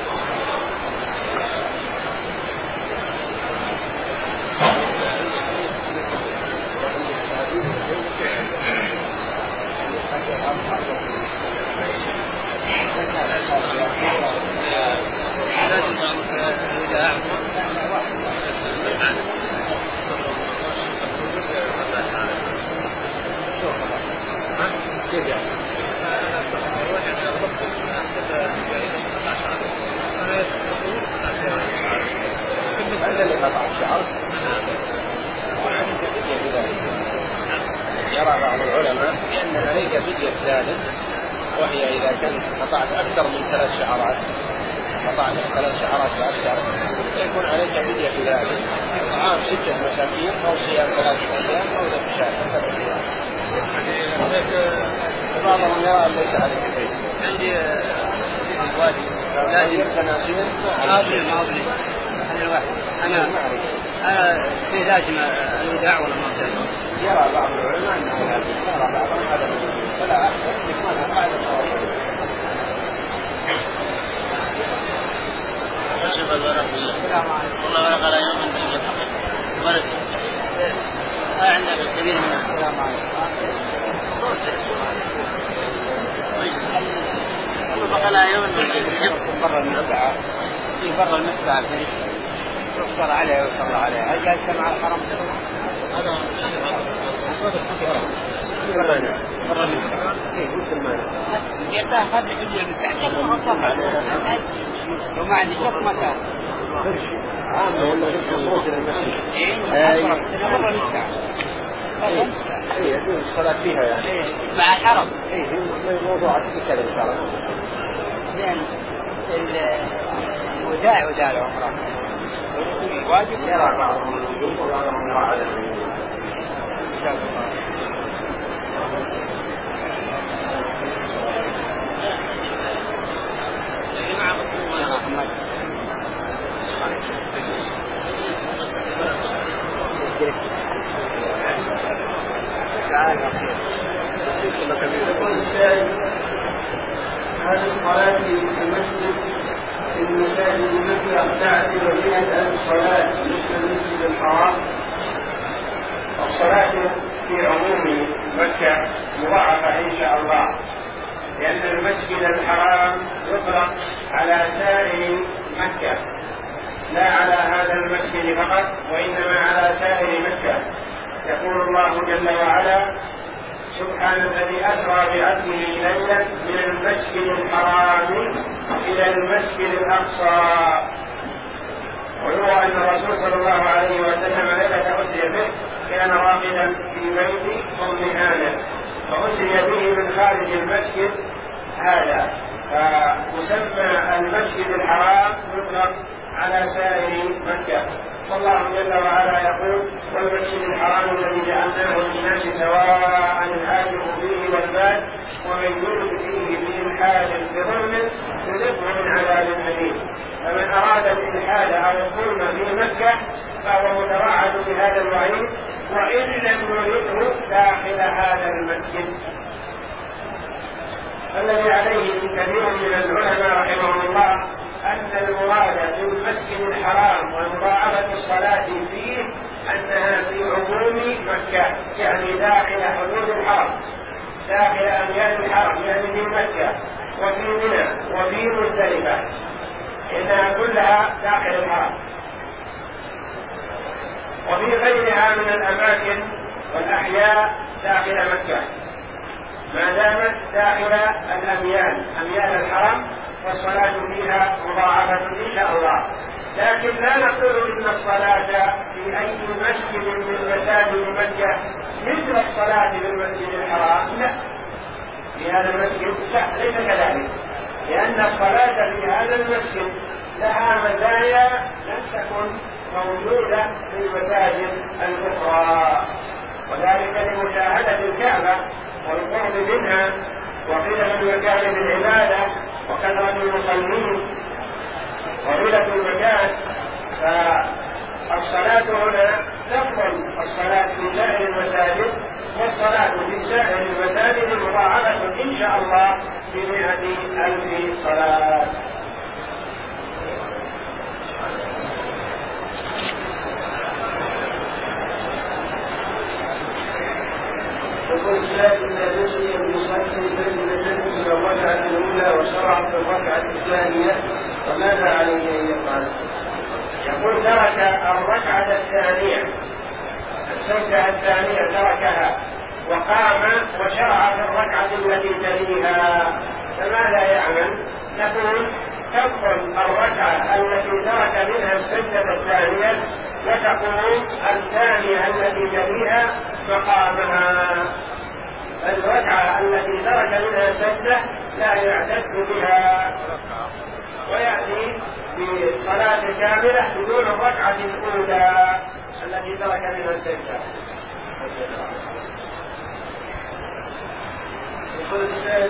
يرى بعض العلماء بأن عليك فدية ذلك، وهي إذا كانت قطعت أكثر من ثلاث شعرات، قطعت ثلاث شعرات وأكثر، يكون عليك فدية في ذلك، طعام ستة مساكين أو صيام ثلاثة أيام أو ذبح شاة ثلاثة أيام. بعضهم يرى أن ليس عليك فدية. عندي واجب لازم تناسين أظلم أظلم أنا الواحد أنا أنا في لازم الوداع ولا ما لازم؟ يرى بعض العلماء أنه لازم، يرى بعضهم هذا فلا أحسن يكون بعد الصلاة. السلام عليكم. والله بارك على يوم من الحقيقة. بارك. عندك الكبير من السلام عليكم. والله على يوم من برا المسبعة، في برا المسبعة كذي يصلى عليه ويصلى عليه. هل جالس مع الحرم؟ هذا برا برا المسبعة. إيه قلت المانع. يتاه هذا الدنيا مستعجل ومطلع عليه. لو ما عندي شك ما كان. عامة ولا لسه موجود المسجد؟ إيه. برا المسبعة. إيه يجوز الصلاة فيها يعني. إيه مع الحرم. إيه الموضوع كذا إن شاء الله. لأن الوداع وداع العمرة واجب يرى بعضهم الجمهور وبعضهم يرى على الجمهور. إن شاء الله. محمد هذا الصلاة في المسجد في المساجد المكة تعتبر مئة ألف صلاة مثل المسجد الحرام. الصلاة في عموم مكة مضاعفة إن شاء الله، لأن المسجد الحرام يطلق على سائر مكة لا على هذا المسجد فقط، وإنما على سائر مكة. يقول الله جل وعلا: سبحان الذي أسرى بعبده ليلا من المسجد الحرام إلى المسجد الأقصى. ويروى أن الرسول صلى الله عليه وسلم ليلة أسري به كان راقدا في بيت أم هانئ، فأسري به من خارج المسجد هذا، فمسمى المسجد الحرام يطلق على سائر مكة. والله جل وعلا يقول: والمسجد الحرام الذي جعلناه للناس سواء الهاجر فيه والباد ومن يرد فيه بإلحاد بظلم نذقه من عذاب أليم. فمن أراد الإلحاد أو الظلم في مكة فهو متوعد بهذا الوعيد، وإن لم يرده داخل هذا المسجد. الذي عليه كثير من العلماء رحمهم الله أن المراد بالمسجد الحرام ومضاعفة الصلاة فيه أنها في عموم مكة، يعني داخل حدود الحرم، داخل أميال الحرم، يعني في مكة وفي منى وفي مزدلفة، إنها كلها داخل الحرم. وفي غيرها من الأماكن والأحياء داخل مكة ما دامت داخل الأميال، أميال الحرم، والصلاة فيها مضاعفة إن شاء الله. لكن لا نقول إن الصلاة في في أي مسجد من مساجد مكة مثل الصلاة في المسجد الحرام؟ لا، في هذا المسجد لا، ليس كذلك، لأن الصلاة في هذا المسجد لها مزايا لم تكن موجودة في المساجد الأخرى، وذلك لمشاهدة الكعبة والقرب منها وقلة المكان للعبادة وكثرة المصلين وطولة المكان. فالصلاة هنا تفضل الصلاة في سائر المساجد، والصلاة في سائر المساجد مضاعفة إن شاء الله بمئة ألف صلاة. يقول السائل: إذا نسي المصلي سجدة في الركعة الأولى وشرع في الركعة الثانية فماذا عليه أن يفعل؟ يقول: ترك الركعة الثانية، السجدة الثانية تركها وقام وشرع في الركعة التي تليها، فماذا يعمل؟ نقول: تبطل الركعة التي ترك منها السجدة الثانية وتقوم الثانية التي تليها مقامها. الركعة التي ترك منها السجدة لا يعتد بها، ويأتي بصلاة كاملة بدون الركعة الأولى التي ترك منها السجدة. يقول السائل: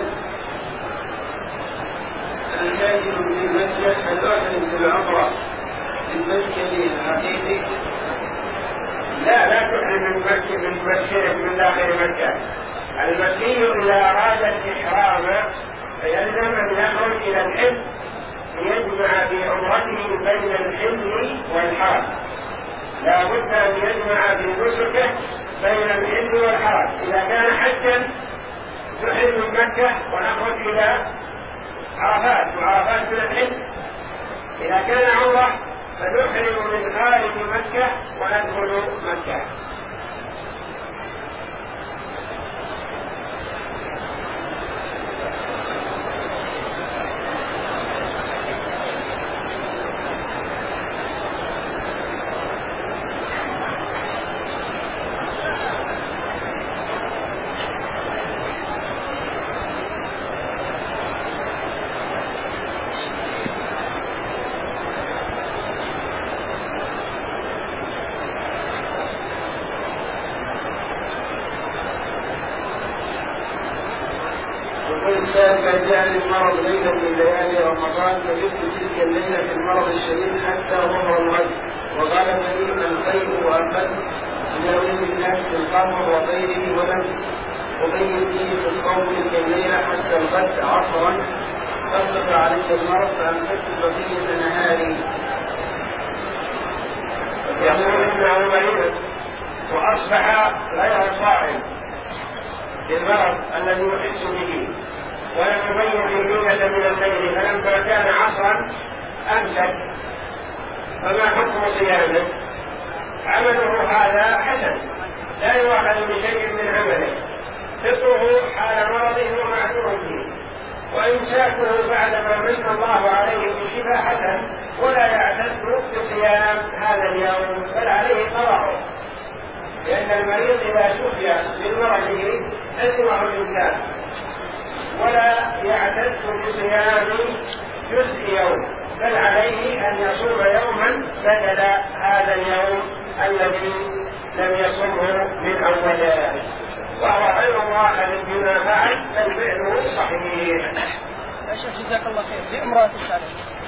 أنا ساكن في المسجد، هل أعلم بالعمرة في المسجد الحقيقي؟ لا، لا تحرم المسجد من مسجد من داخل مكة. المكي إذا أراد الإحرام فيلزم أن يخرج إلى الحل ليجمع في عمرته بين الحل والحرم، لا بد أن يجمع في نسكه بين الحل والحرم. إذا كان حجا نحل من مكة ونخرج إلى عرفات، وعرفات من الحل. إذا كان عمره فنحرم من خارج مكة وندخل مكة. من جاء المرض ليلة من ليالي رمضان فجدت تلك الليلة في المرض الشديد حتى ظهر الغد، وقال كريم الخير وأخذ من يوم الناس بالقمر وغيره، ولم أبين فيه في الصوم تلك الليلة حتى الغد عصرا، خفف علي المرض فأمسكت بقية نهاري. يقول إنه مريض وأصبح غير صائم بالمرض الذي يحس به، ولم يبين الليلة من الليل، فلما كان عصرا أمسك، فما حكم صيامه؟ عمله هذا حسن لا يؤخذ بشيء من عمله، فطره حال مرضه ومعذور فيه، وإمساكه بعدما من الله عليه بالشفاء حسن، ولا يعتد بصيام هذا اليوم بل عليه قضاءه، لأن المريض إذا شفي من مرضه لزمه الإنسان، ولا يعتد بصيام جزء يوم، بل عليه أن يصوم يوما بدل هذا اليوم الذي لم يصمه من أوله، وهو غير مؤاخذ بما فعل بل فعله صحيح. يا شيخ جزاك الله خير، في امرأة تسألك.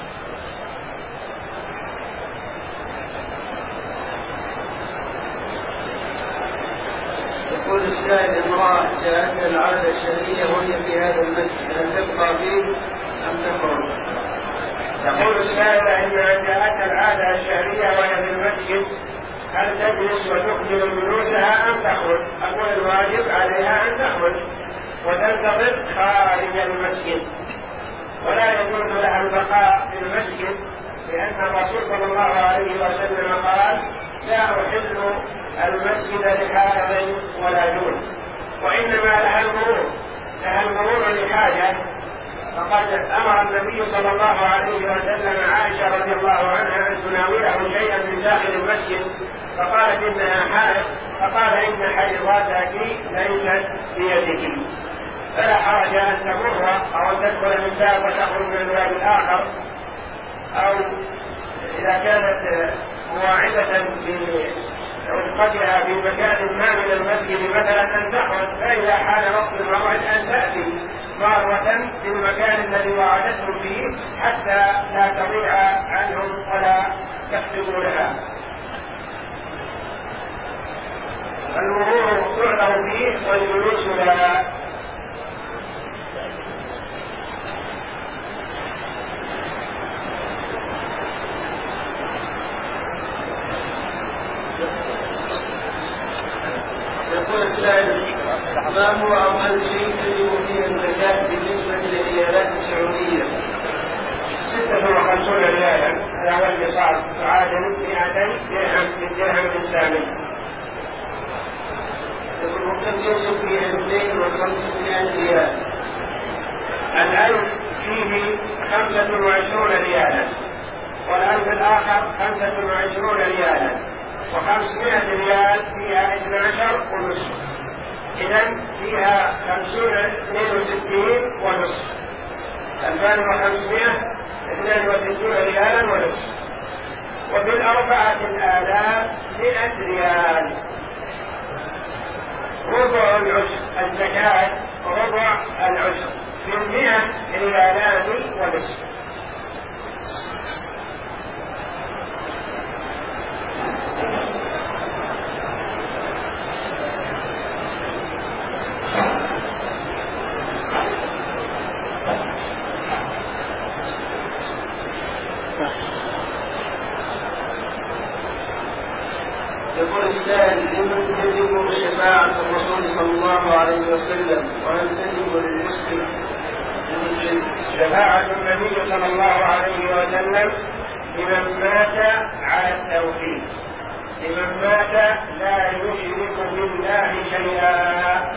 يقول السائل: امرأة جاءتها العادة الشهرية وهي في هذا المسجد، هل تبقى فيه أم تخرج؟ يقول السائل: إنها جاءتها العادة الشهرية وهي في المسجد، هل تجلس وتكمل جلوسها أم تخرج؟ أقول الواجب عليها أن تخرج وتنتظر خارج المسجد، ولا يجوز لها البقاء في المسجد، لأن الرسول صلى الله عليه وسلم قال: لا أحل المسجد لحائض ولا جنب، وإنما لها المرور، لها المرور لحاجة فقد امر النبي صلى الله عليه وسلم عائشه رضي الله عنها ان تناوله شيئا من داخل المسجد، فقالت انها حائض، فقال ان حيضاتك ليست بيدك، فلا حرج ان تمر او ان تدخل من باب وتخرج من الباب الاخر، او اذا كانت مواعده برفقتها في مكان ما من المسجد مثلا ان تخرج، فاذا حان وقت الموعد ان تاتي مرة في المكان الذي وعدتهم فيه حتى لا تضيع عنهم ولا يحفظوا لها. المرور يعذر فيه والجلوس لا. يقول السائل: ما هو أول شيء يجب فيه الزكاة بالنسبة للعيالات السعودية؟ ستة وخمسون ريالا على وجه صعب تعادل مئتين درهم بالدرهم الإسلامي. يقول ممكن يجب فيه اثنين وخمسمائة ريال. الألف فيه خمسة وعشرون ريالا، والألف الآخر خمسة وعشرون ريالا، وخمسمائة ريال فيها اثني عشر ونصف، إذن فيها خمسون اثنين وستين ونصف، ألفان وخمسمائة اثنان وستون ريالا ونصف. وبالأربعة الآلاف مئة ريال. ربع العشر الزكاة، ربع العشر من مئة ريالان ونصف. يقول السائل: لمن تجب شفاعة الرسول صلى الله عليه وسلم، وهل تجب للمسلم؟ شفاعة النبي صلى الله عليه وسلم لمن مات على التوحيد، لمن مات لا يشرك بالله شيئا،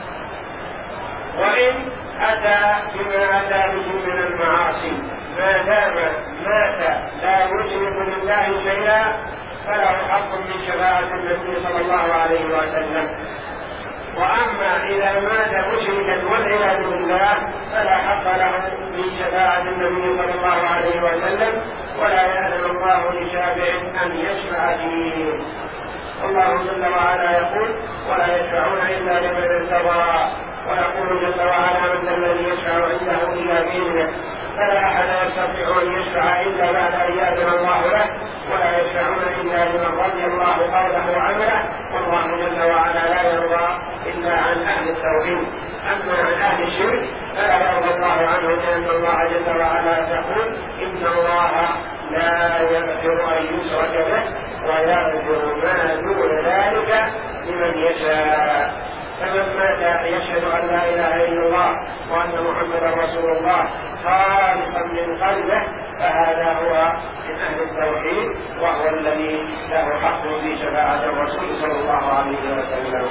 وإن أتى بما أتى به من المعاصي، ما دام مات لا يشرك بالله شيئا فله حق من شفاعة النبي صلى الله عليه وسلم. وأما إذا مات مشركا والعياذ بالله فلا حق له من شفاعة النبي صلى الله عليه وسلم، ولا يأذن الله لشافع أن يشفع فيه. الله جل وعلا يقول: ولا يشفعون إلا لمن ارتضى، ويقول جل وعلا: من الذي يشفع عنده إلا بإذنه، فلا أحد يستطيع أن يشفع إلا بعد أن يأذن الله له، ولا يشفعون إلا لمن رضي الله قوله وعمله، والله جل وعلا لا يرضى إلا عن أهل التوحيد. أما عن أهل الشرك فلا يرضى الله عنه، لأن الله جل وعلا يقول: إن الله لا يغفر أن يشرك به ويغفر ما دون ذلك لمن يشاء. فمن مات يشهد أن لا إله إلا الله وأن محمدا رسول الله خالصا من قلبه فهذا هو من أهل التوحيد، وهو الذي له حق في شفاعة الرسول صلى الله عليه وسلم.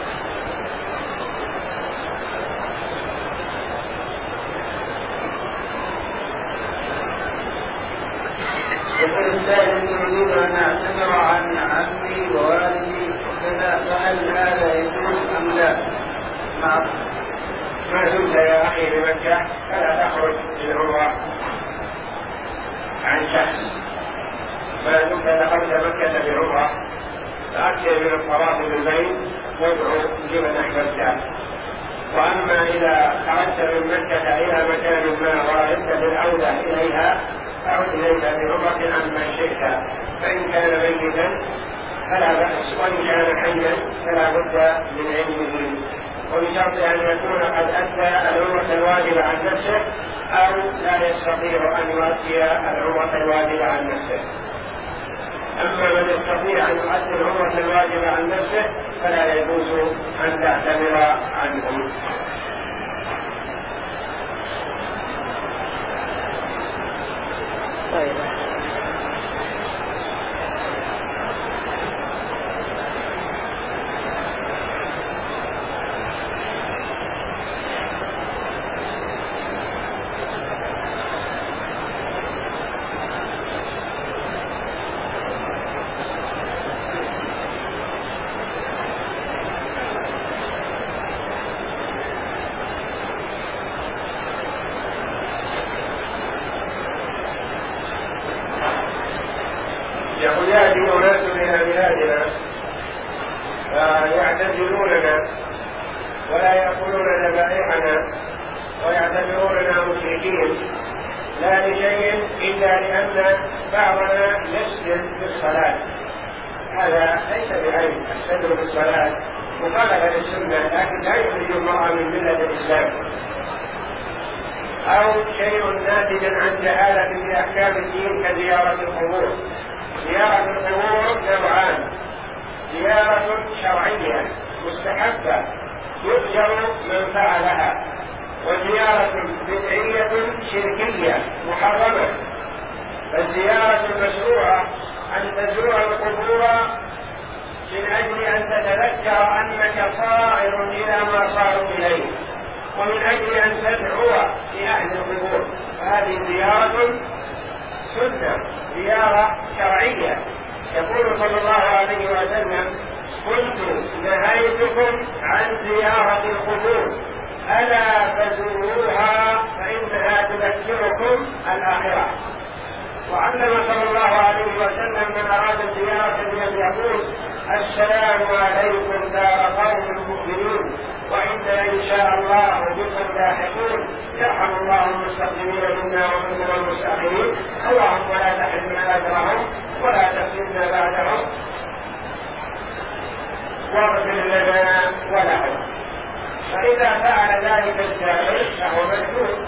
يقول السائل: يريد أن أعتذر عن عمي ووالدي وكذا، فهل هذا يجوز أم لا؟ ما ما دمت يا أخي بمكة فلا تخرج للعمرة عن شخص، ما دمت دخلت مكة بعمرة فأكثر من الطواف بالبيت وادعو لمن أحببته. وأما إذا خرجت من مكة إلى مكان ما وأردت بالعودة إليها فعد إليك بعمرة عما شئت، فإن كان ميتا فلا بأس، وإن كان حيا فلا بد من علمه، وبشرط أن يكون قد أدى العمرة الواجبة عن نفسه أو لا يستطيع أن يؤدي العمرة الواجبة عن نفسه. أما من يستطيع أن يؤدي العمرة الواجبة عن نفسه فلا يجوز أن تعتذر عنه. طيب. يعتزلوننا ولا يأكلون ذبائحنا ويعتبروننا مشركين، لا لشيء إلا لأن بعضنا يسجد في الصلاة. هذا ليس بعيب، السجد في الصلاة مخالفة للسنة، لكن لا يخرج المرأة من ملة الإسلام، أو شيء ناتج عن جهالة في أحكام الدين كزيارة القبور. زيارة القبور نوعان: زيارة شرعية مستحبة يؤجر من فعلها، وزيارة بدعية شركية محرمة. فالزيارة المشروعة أن تزور القبور من أجل أن تتذكر أنك صائر إلى ما صاروا إليه، ومن أجل أن تدعو لأهل القبور، فهذه زيارة سنة، زيارة شرعية. يقول صلى الله عليه وسلم: كنت نهيتكم عن زيارة القبور ألا فزوروها فإنها تذكركم الآخرة. وعلم صلى الله عليه وسلم من أراد زيارة أن يقول: السلام عليكم دار قوم مؤمنين وإنا إن شاء الله بكم لاحقون، يرحم الله المستقدمين منا ومنكم المستأخرين، اللهم لا تحرمنا أجرهم ولا تفتنا بعدهم واغفر لنا ولهم. فإذا فعل ذلك السائل فهو مجنون،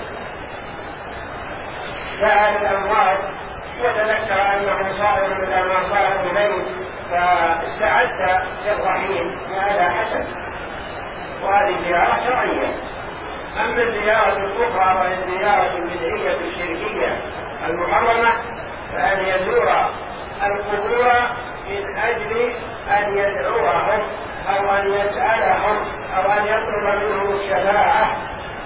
سأل الأموات وتذكر أنه صائر إلى ما صار إليه فاستعد للرحيم، وهذا حسن، وهذه زيارة شرعية. أما الزيارة الأخرى وهي الزيارة البدعية الشركية المحرمة فأن يزور القبور من أجل أن يدعوهم أو أن يسألهم أو أن يطلب منهم الشفاعة.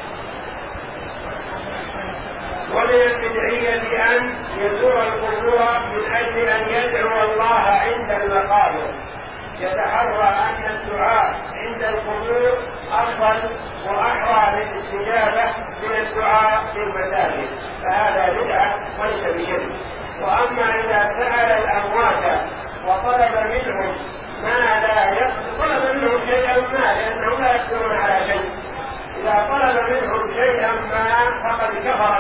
ومن البدعية أن يزور القبور من أجل أن يدعو الله عند المقابر، يتحرى أن الدعاء عند القبور أفضل وأحرى للاستجابة من الدعاء في المساجد، فهذا بدعة وليس بشرك. وأما إذا سأل الأموات وطلب منهم ما لا يقدر، طلب منهم شيئا ما لأنهم لا يقدرون على شيء، إذا طلب منهم شيئا ما فقد كفر